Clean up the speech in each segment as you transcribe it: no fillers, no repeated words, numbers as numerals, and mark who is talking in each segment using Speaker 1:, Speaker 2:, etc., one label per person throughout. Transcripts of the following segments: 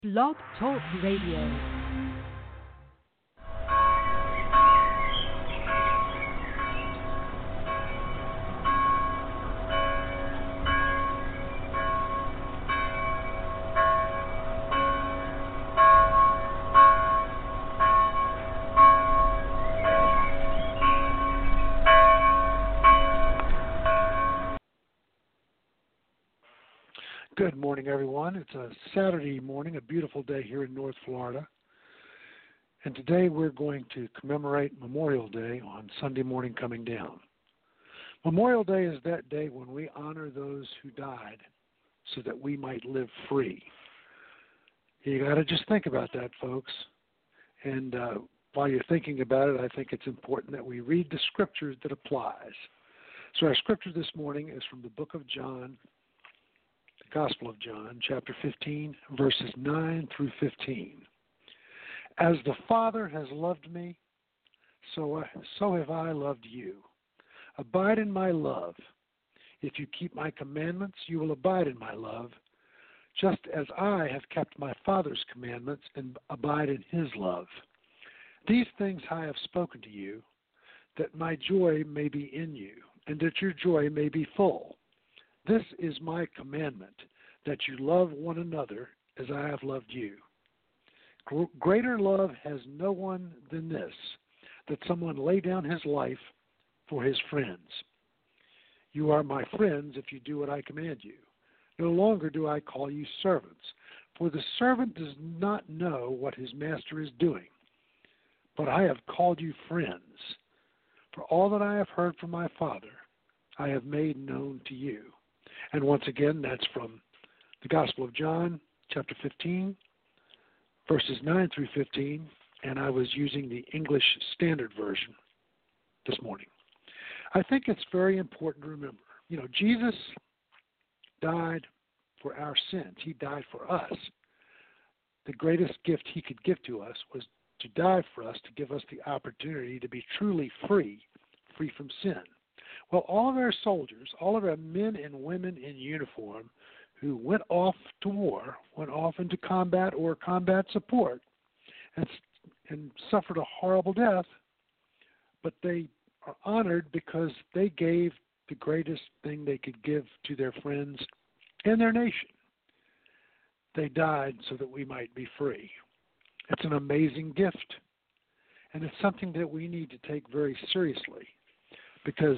Speaker 1: Blog Talk Radio.
Speaker 2: Good morning, everyone. It's a Saturday morning, a beautiful day here in North Florida. And today we're going to commemorate Memorial Day on Sunday morning coming down. Memorial Day is that day when we honor those who died so that we might live free. You got to just think about that, folks. And while you're thinking about it, I think it's important that we read the scriptures that applies. So our scripture this morning is from the book of John, Gospel of John, chapter 15, verses 9 through 15. As the Father has loved me, so have I loved you. Abide in my love. If you keep my commandments, you will abide in my love, just as I have kept my Father's commandments and abide in his love. These things I have spoken to you, that my joy may be in you, and that your joy may be full. This is my commandment, that you love one another as I have loved you. Greater love has no one than this, that someone lay down his life for his friends. You are my friends if you do what I command you. No longer do I call you servants, for the servant does not know what his master is doing. But I have called you friends, for all that I have heard from my Father I have made known to you. And once again, that's from the Gospel of John, chapter 15, verses 9 through 15, and I was using the English Standard Version this morning. I think it's very important to remember, Jesus died for our sins. He died for us. The greatest gift he could give to us was to die for us, to give us the opportunity to be truly free from sin. Well, all of our soldiers, all of our men and women in uniform who went off to war, went off into combat or combat support, and suffered a horrible death, but they are honored because they gave the greatest thing they could give to their friends and their nation. They died so that we might be free. It's an amazing gift, and it's something that we need to take very seriously because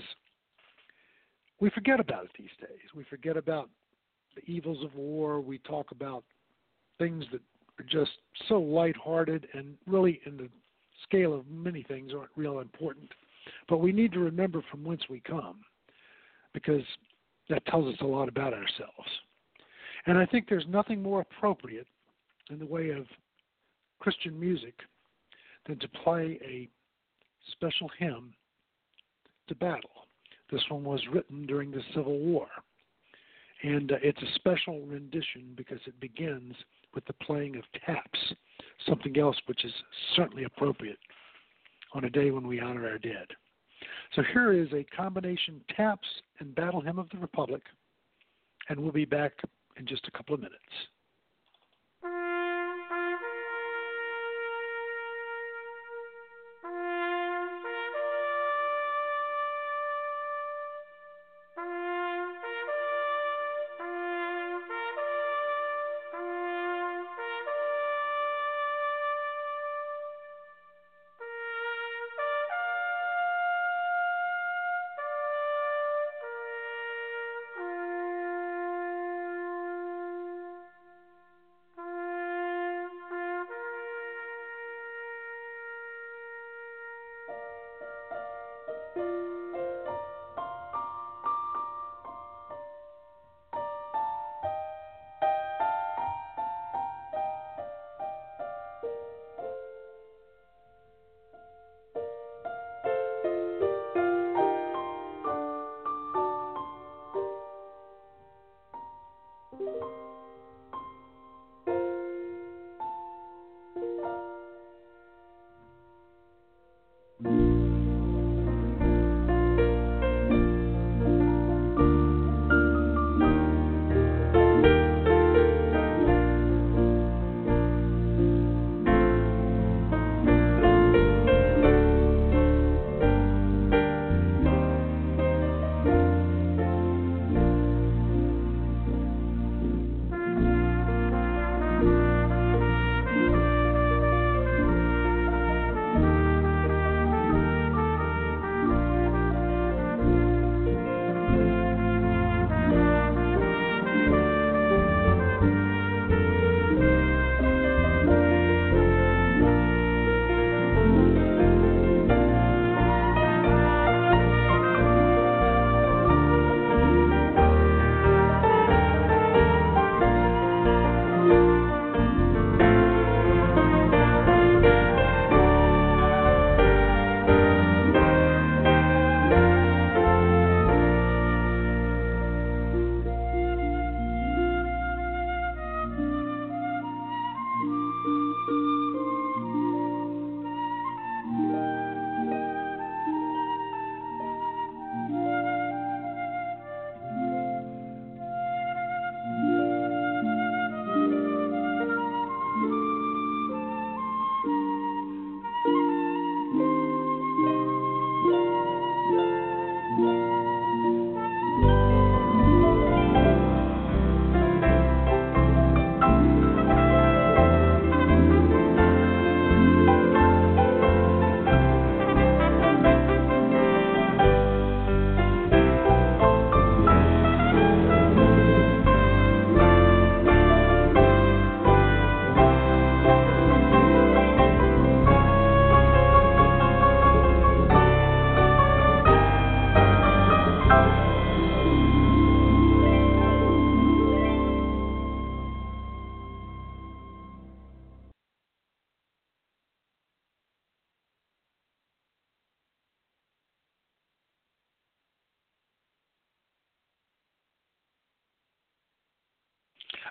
Speaker 2: we forget about it these days. We forget about the evils of war. We talk about things that are just so lighthearted and really in the scale of many things aren't real important. But we need to remember from whence we come because that tells us a lot about ourselves. And I think there's nothing more appropriate in the way of Christian music than to play a special hymn to battle. This one was written during the Civil War, and it's a special rendition because it begins with the playing of taps, something else which is certainly appropriate on a day when we honor our dead. So here is a combination taps and battle hymn of the Republic, and we'll be back in just a couple of minutes.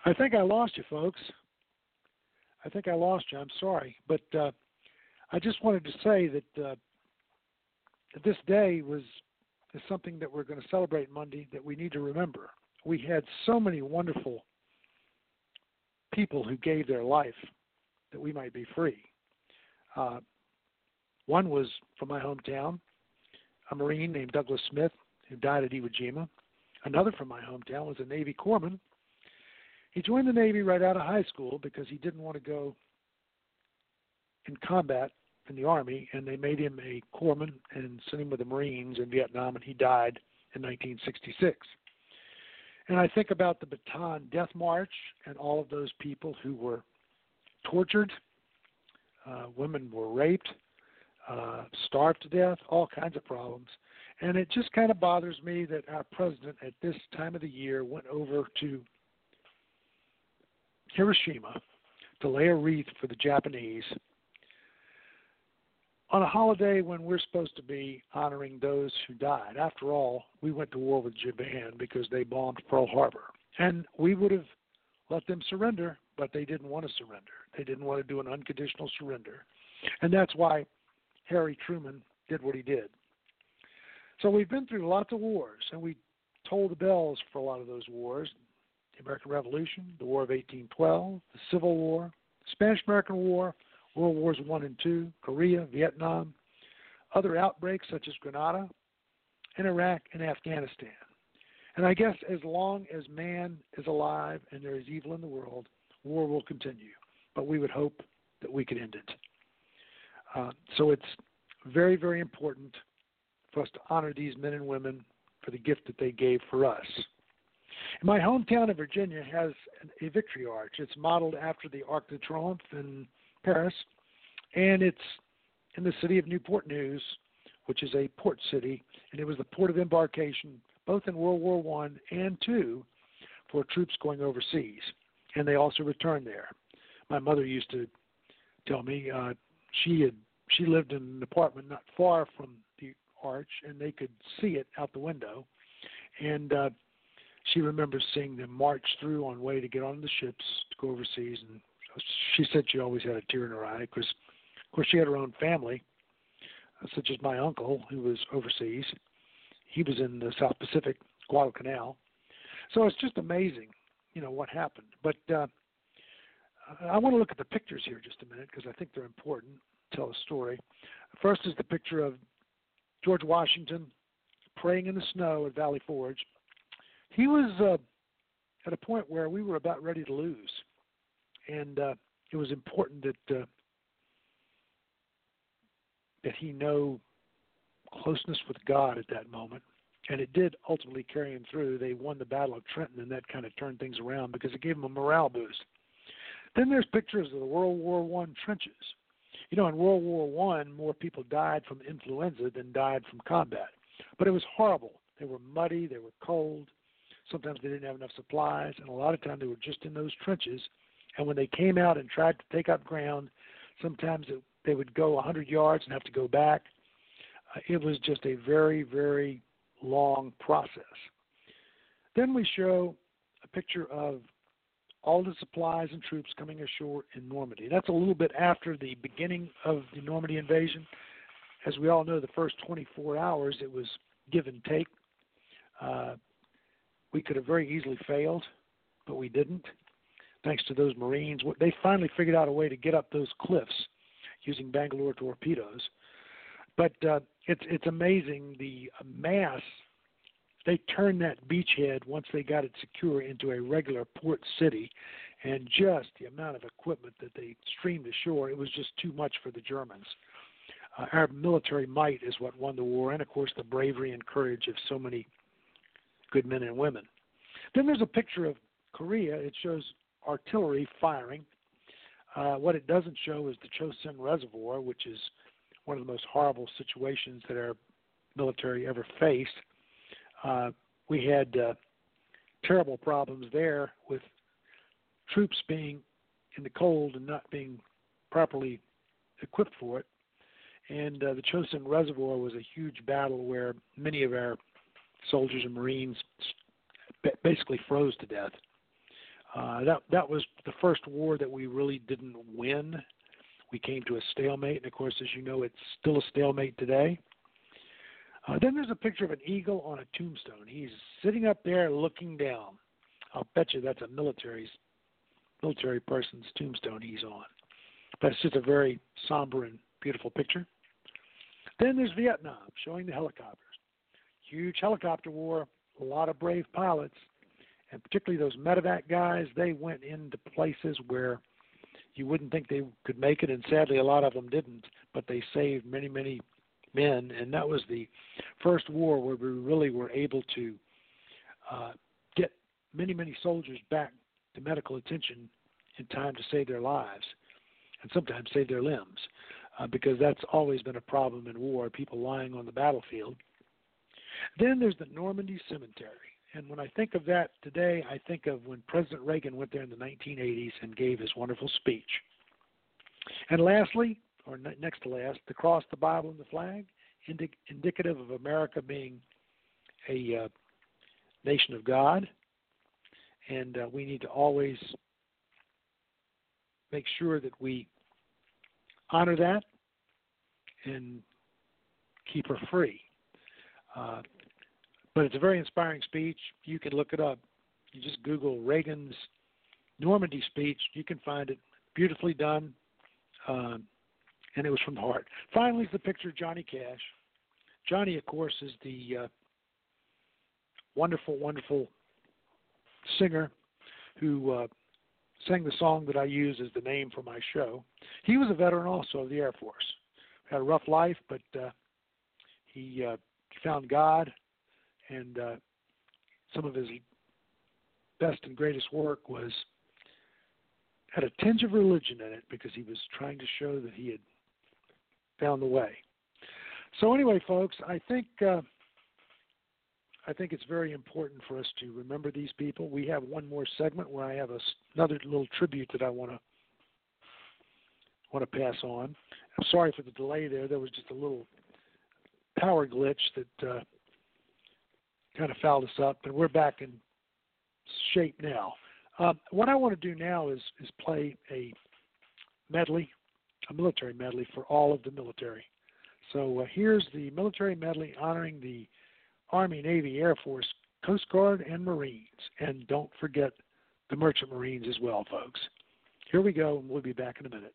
Speaker 2: I think I lost you, folks. I think I lost you. I'm sorry. But I just wanted to say that this day is something that we're going to celebrate Monday that we need to remember. We had so many wonderful people who gave their life that we might be free. One was from my hometown, a Marine named Douglas Smith, who died at Iwo Jima. Another from my hometown was a Navy corpsman. He joined the Navy right out of high school because he didn't want to go in combat in the Army, and they made him a corpsman and sent him with the Marines in Vietnam, and he died in 1966. And I think about the Bataan Death March and all of those people who were tortured, women were raped, starved to death, all kinds of problems. And it just kind of bothers me that our president at this time of the year went over to Hiroshima to lay a wreath for the Japanese on a holiday when we're supposed to be honoring those who died. After all, we went to war with Japan because they bombed Pearl Harbor. And we would have let them surrender, but they didn't want to surrender. They didn't want to do an unconditional surrender. And that's why Harry Truman did what he did. So we've been through lots of wars, and we tolled the bells for a lot of those wars. The American Revolution, the War of 1812, the Civil War, the Spanish-American War, World Wars I and II, Korea, Vietnam, other outbreaks such as Grenada, and Iraq and Afghanistan. And I guess as long as man is alive and there is evil in the world, war will continue. But we would hope that we could end it. So it's very, very important for us to honor these men and women for the gift that they gave for us. My hometown of Virginia has a victory arch. It's modeled after the Arc de Triomphe in Paris, and it's in the city of Newport News, which is a port city, and it was the port of embarkation both in World War I and II for troops going overseas, and they also returned there. My mother used to tell me she lived in an apartment not far from the arch, and they could see it out the window, and she remembers seeing them march through on way to get on the ships to go overseas, and she said she always had a tear in her eye because, of course, she had her own family, such as my uncle, who was overseas. He was in the South Pacific, Guadalcanal. So it's just amazing, what happened. But I want to look at the pictures here just a minute because I think they're important to tell a story. First is the picture of George Washington praying in the snow at Valley Forge. He was at a point where we were about ready to lose. And it was important that he know closeness with God at that moment. And it did ultimately carry him through. They won the Battle of Trenton, and that kind of turned things around because it gave him a morale boost. Then there's pictures of the World War I trenches. In World War I, more people died from influenza than died from combat. But it was horrible. They were muddy. They were cold. Sometimes they didn't have enough supplies, and a lot of times they were just in those trenches. And when they came out and tried to take up ground, sometimes they would go 100 yards and have to go back. It was just a very, very long process. Then we show a picture of all the supplies and troops coming ashore in Normandy. That's a little bit after the beginning of the Normandy invasion. As we all know, the first 24 hours, it was give and take. We could have very easily failed, but we didn't. Thanks to those Marines, they finally figured out a way to get up those cliffs using Bangalore torpedoes. But it's amazing the mass. They turned that beachhead once they got it secure into a regular port city, and just the amount of equipment that they streamed ashore, it was just too much for the Germans. Our military might is what won the war, and of course the bravery and courage of so many good men and women. Then there's a picture of Korea. It shows artillery firing. What it doesn't show is the Chosin Reservoir, which is one of the most horrible situations that our military ever faced. We had terrible problems there with troops being in the cold and not being properly equipped for it. And the Chosin Reservoir was a huge battle where many of our soldiers and Marines basically froze to death. That was the first war that we really didn't win. We came to a stalemate, and of course, as you know, it's still a stalemate today. Then there's a picture of an eagle on a tombstone. He's sitting up there looking down. I'll bet you that's a military person's tombstone he's on. But it's just a very somber and beautiful picture. Then there's Vietnam, showing the helicopters. Huge helicopter war, a lot of brave pilots, and particularly those medevac guys. They went into places where you wouldn't think they could make it, and sadly a lot of them didn't, but they saved many, many men, and that was the first war where we really were able to get many, many soldiers back to medical attention in time to save their lives and sometimes save their limbs, because that's always been a problem in war, people lying on the battlefield. Then there's the Normandy Cemetery. And when I think of that today, I think of when President Reagan went there in the 1980s and gave his wonderful speech. And lastly, or next to last, the cross, the Bible, and the flag, indicative of America being a nation of God. And we need to always make sure that we honor that and keep her free. But it's a very inspiring speech. You can look it up. You just Google Reagan's Normandy speech. You can find it. Beautifully done. And it was from the heart. Finally, is the picture of Johnny Cash. Johnny, of course, is the wonderful, wonderful singer who sang the song that I use as the name for my show. He was a veteran also of the Air Force. Had a rough life, but he found God, and some of his best and greatest work had a tinge of religion in it because he was trying to show that he had found the way. So anyway, folks, I think it's very important for us to remember these people. We have one more segment where I have another little tribute that I want to pass on. I'm sorry for the delay there. There was just a little power glitch that kind of fouled us up, and we're back in shape now. What I want to do now is play a medley, a military medley for all of the military. So here's the military medley honoring the Army, Navy, Air Force, Coast Guard, and Marines. And don't forget the Merchant Marines as well, folks. Here we go, and we'll be back in a minute.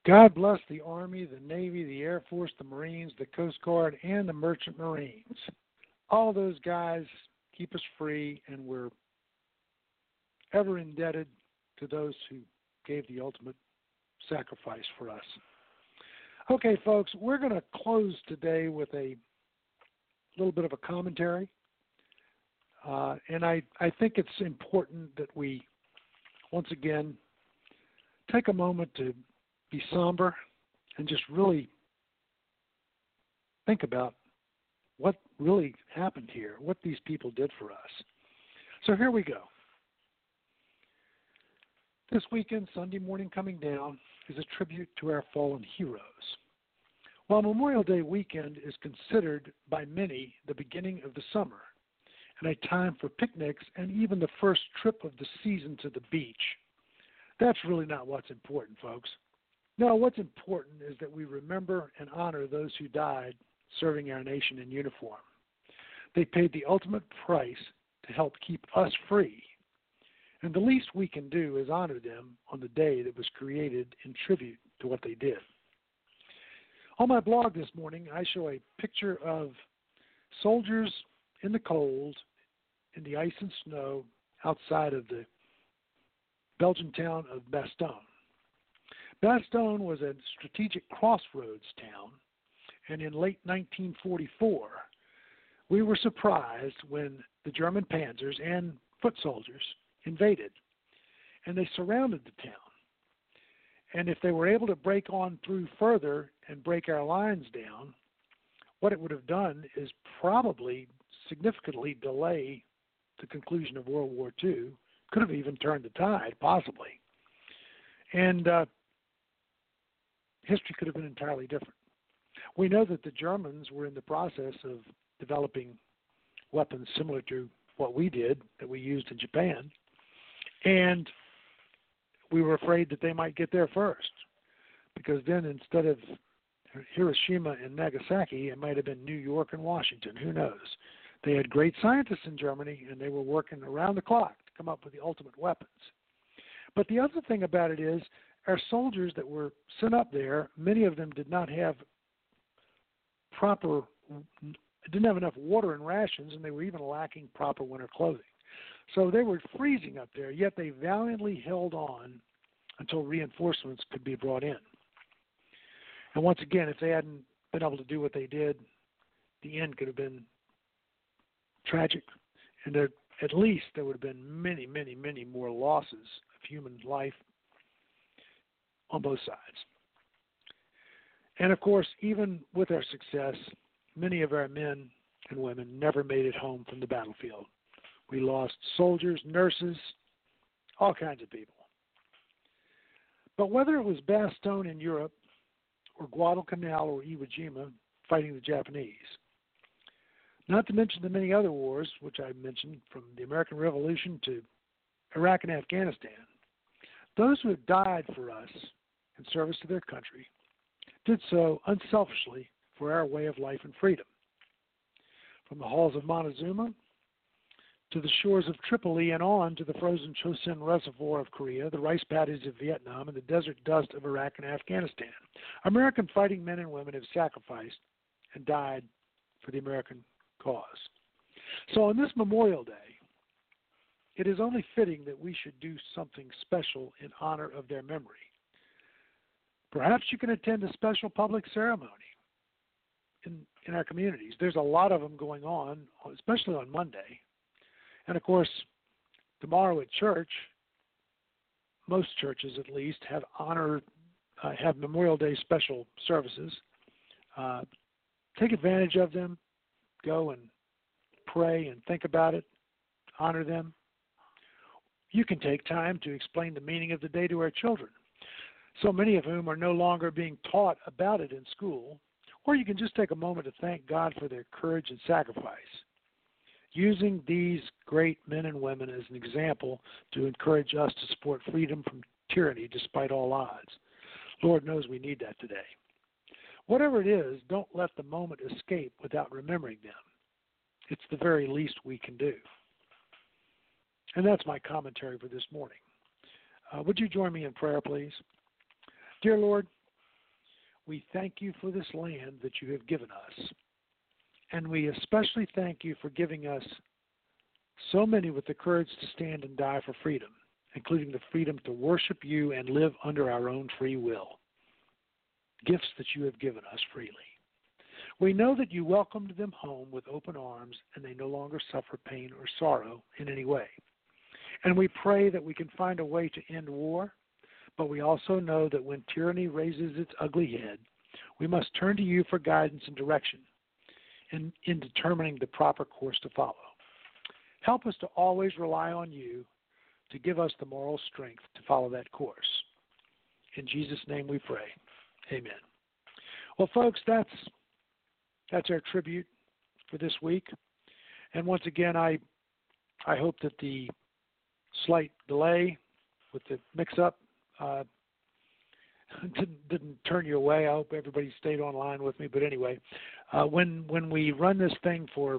Speaker 2: God bless the Army, the Navy, the Air Force, the Marines, the Coast Guard, and the Merchant Marines. All those guys keep us free, and we're ever indebted to those who gave the ultimate sacrifice for us. Okay, folks, we're going to close today with a little bit of a commentary. And I think it's important that we, once again, take a moment to be somber and just really think about what really happened here, what these people did for us. So here we go. This weekend, Sunday morning coming down, is a tribute to our fallen heroes. While Memorial Day weekend is considered by many the beginning of the summer and a time for picnics and even the first trip of the season to the beach, that's really not what's important, folks. No, what's important is that we remember and honor those who died serving our nation in uniform. They paid the ultimate price to help keep us free. And the least we can do is honor them on the day that was created in tribute to what they did. On my blog this morning, I show a picture of soldiers in the cold, in the ice and snow, outside of the Belgian town of Bastogne. Bastogne was a strategic crossroads town, and in late 1944, we were surprised when the German panzers and foot soldiers invaded, and they surrounded the town. And if they were able to break on through further and break our lines down, what it would have done is probably significantly delay the conclusion of World War II, could have even turned the tide, possibly. And history could have been entirely different. We know that the Germans were in the process of developing weapons similar to what we did, that we used in Japan, and we were afraid that they might get there first, because then instead of Hiroshima and Nagasaki, it might have been New York and Washington. Who knows? They had great scientists in Germany, and they were working around the clock to come up with the ultimate weapons. But the other thing about it is, our soldiers that were sent up there, many of them did not have didn't have enough water and rations, and they were even lacking proper winter clothing. So they were freezing up there, yet they valiantly held on until reinforcements could be brought in. And once again, if they hadn't been able to do what they did, the end could have been tragic. And at least there would have been many, many, many more losses of human life on both sides. And of course, even with our success, many of our men and women never made it home from the battlefield. We lost soldiers, nurses, all kinds of people. But whether it was Bastogne in Europe or Guadalcanal or Iwo Jima fighting the Japanese, not to mention the many other wars, which I mentioned, from the American Revolution to Iraq and Afghanistan, those who have died for us in service to their country did so unselfishly for our way of life and freedom. From the halls of Montezuma to the shores of Tripoli and on to the frozen Chosin Reservoir of Korea, the rice paddies of Vietnam, and the desert dust of Iraq and Afghanistan, American fighting men and women have sacrificed and died for the American cause. So on this Memorial Day, it is only fitting that we should do something special in honor of their memory. Perhaps you can attend a special public ceremony in our communities. There's a lot of them going on, especially on Monday. And of course, tomorrow at church, most churches at least have Memorial Day special services. Take advantage of them. Go and pray and think about it. Honor them. You can take time to explain the meaning of the day to our children, so many of whom are no longer being taught about it in school, or you can just take a moment to thank God for their courage and sacrifice, using these great men and women as an example to encourage us to support freedom from tyranny despite all odds. Lord knows we need that today. Whatever it is, don't let the moment escape without remembering them. It's the very least we can do. And that's my commentary for this morning. Would you join me in prayer, please? Dear Lord, we thank you for this land that you have given us. And we especially thank you for giving us so many with the courage to stand and die for freedom, including the freedom to worship you and live under our own free will. Gifts that you have given us freely. We know that you welcomed them home with open arms and they no longer suffer pain or sorrow in any way. And we pray that we can find a way to end war, but we also know that when tyranny raises its ugly head, we must turn to you for guidance and direction in determining the proper course to follow. Help us to always rely on you to give us the moral strength to follow that course. In Jesus' name we pray. Amen. Well, folks, that's our tribute for this week. And once again, I hope that the slight delay with the mix-up didn't turn you away. I hope everybody stayed online with me. But anyway, when we run this thing for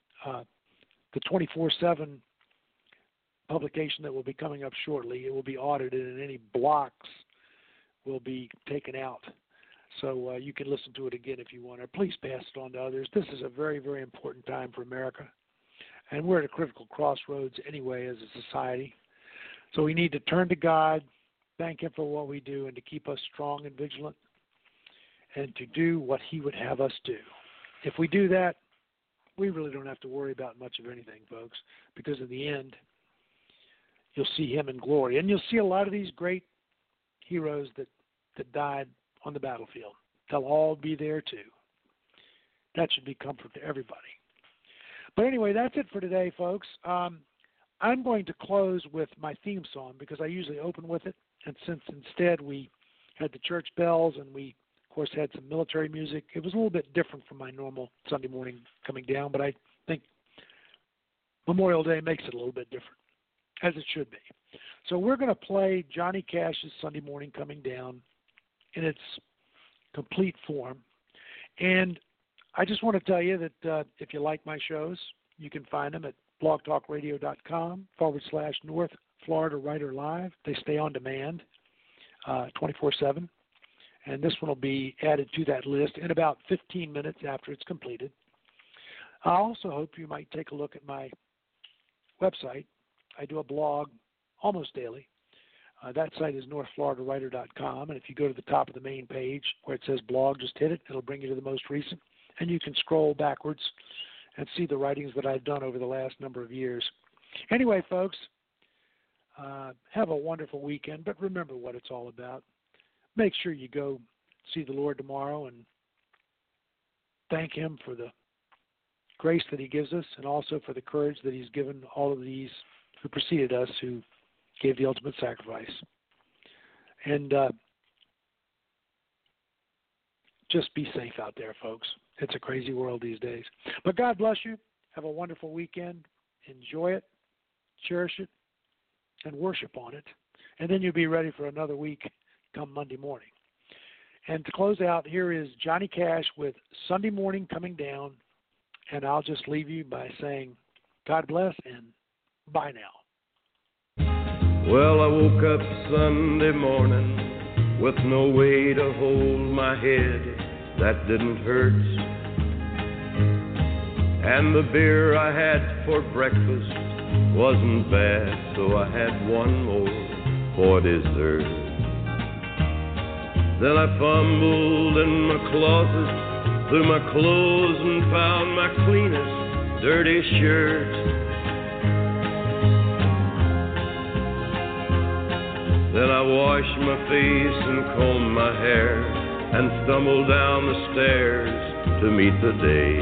Speaker 2: the 24/7 publication that will be coming up shortly, it will be audited and any blocks will be taken out. So you can listen to it again if you want, or please pass it on to others. This is a very, very important time for America. And we're at a critical crossroads anyway as a society. So we need to turn to God, thank Him for what we do, and to keep us strong and vigilant, and to do what He would have us do. If we do that, we really don't have to worry about much of anything, folks, because in the end, you'll see Him in glory. And you'll see a lot of these great heroes that died on the battlefield. They'll all be there too. That should be comfort to everybody. But anyway, that's it for today, folks. I'm going to close with my theme song because I usually open with it. And since instead we had the church bells and we, of course, had some military music, it was a little bit different from my normal Sunday morning coming down. But I think Memorial Day makes it a little bit different, as it should be. So we're going to play Johnny Cash's Sunday Morning Coming Down in its complete form. And I just want to tell you that if you like my shows, you can find them at blogtalkradio.com/North Florida Writer Live. They stay on demand 24/7. And this one will be added to that list in about 15 minutes after it's completed. I also hope you might take a look at my website. I do a blog almost daily. That site is northfloridawriter.com, and if you go to the top of the main page where it says blog, just hit it. It'll bring you to the most recent, and you can scroll backwards and see the writings that I've done over the last number of years. Anyway, folks, have a wonderful weekend, but remember what it's all about. Make sure you go see the Lord tomorrow and thank Him for the grace that He gives us and also for the courage that He's given all of these who preceded us, who gave the ultimate sacrifice. And just be safe out there, folks. It's a crazy world these days. But God bless you. Have a wonderful weekend. Enjoy it, cherish it, and worship on it. And then you'll be ready for another week come Monday morning. And to close out, here is Johnny Cash with Sunday Morning Coming Down. And I'll just leave you by saying, God bless and bye now.
Speaker 3: Well, I woke up Sunday morning with no way to hold my head that didn't hurt. And the beer I had for breakfast wasn't bad, so I had one more for dessert. Then I fumbled in my closet through my clothes and found my cleanest dirty shirt. Then I washed my face and combed my hair and stumbled down the stairs to meet the day.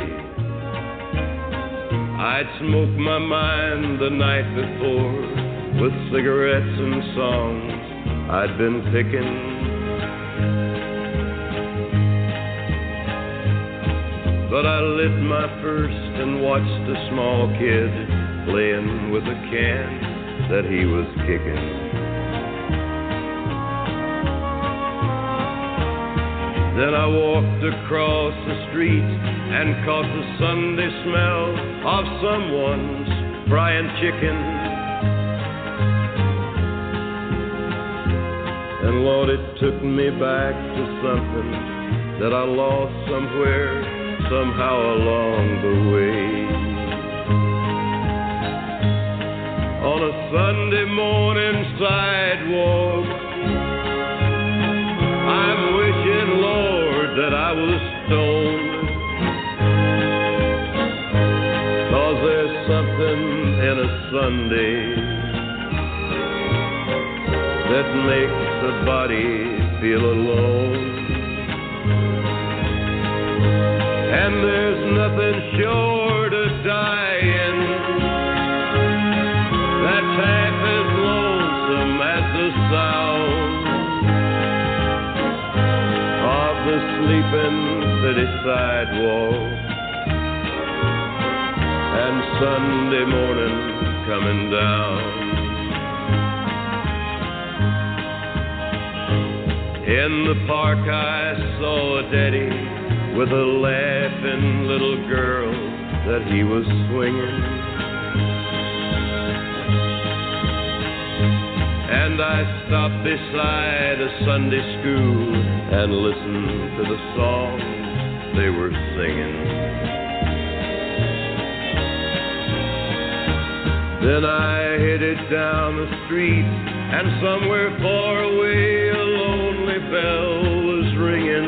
Speaker 3: I'd smoked my mind the night before with cigarettes and songs I'd been picking. But I lit my first and watched a small kid playing with a can that he was kicking. Then I walked across the street and caught the Sunday smell of someone's frying chicken. And Lord, it took me back to something that I lost somewhere, somehow along the way. On a Sunday morning sidewalk, I'm wishing, Lord, that I was stoned. 'Cause there's something in a Sunday that makes the body feel alone. And there's nothing short of dying that's half as lonesome as the sound of the sleeping city sidewalk and Sunday morning coming down. In the park I saw a daddy with a laughing little girl that he was swinging. And I stopped beside a Sunday school and listened to the song they were singing. Then I headed down the street, and somewhere far away a lonely bell was ringing.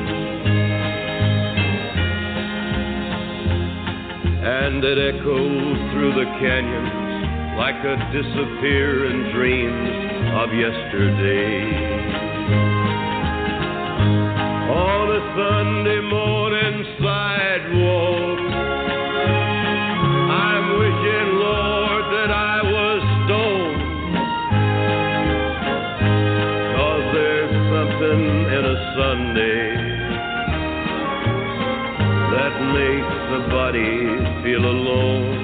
Speaker 3: And it echoed through the canyons like a disappearing dreams of yesterday. On a Sunday morning sidewalk, I'm wishing, Lord, that I was stoned. 'Cause there's something in a Sunday that makes the body feel alone.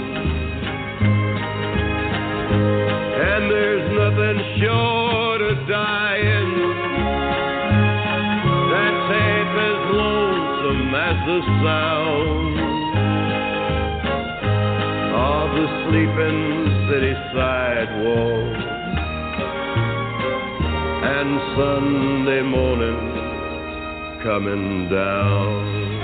Speaker 3: And there's nothing short of dying that's half as lonesome as the sound of the sleeping city sidewalk and Sunday morning coming down.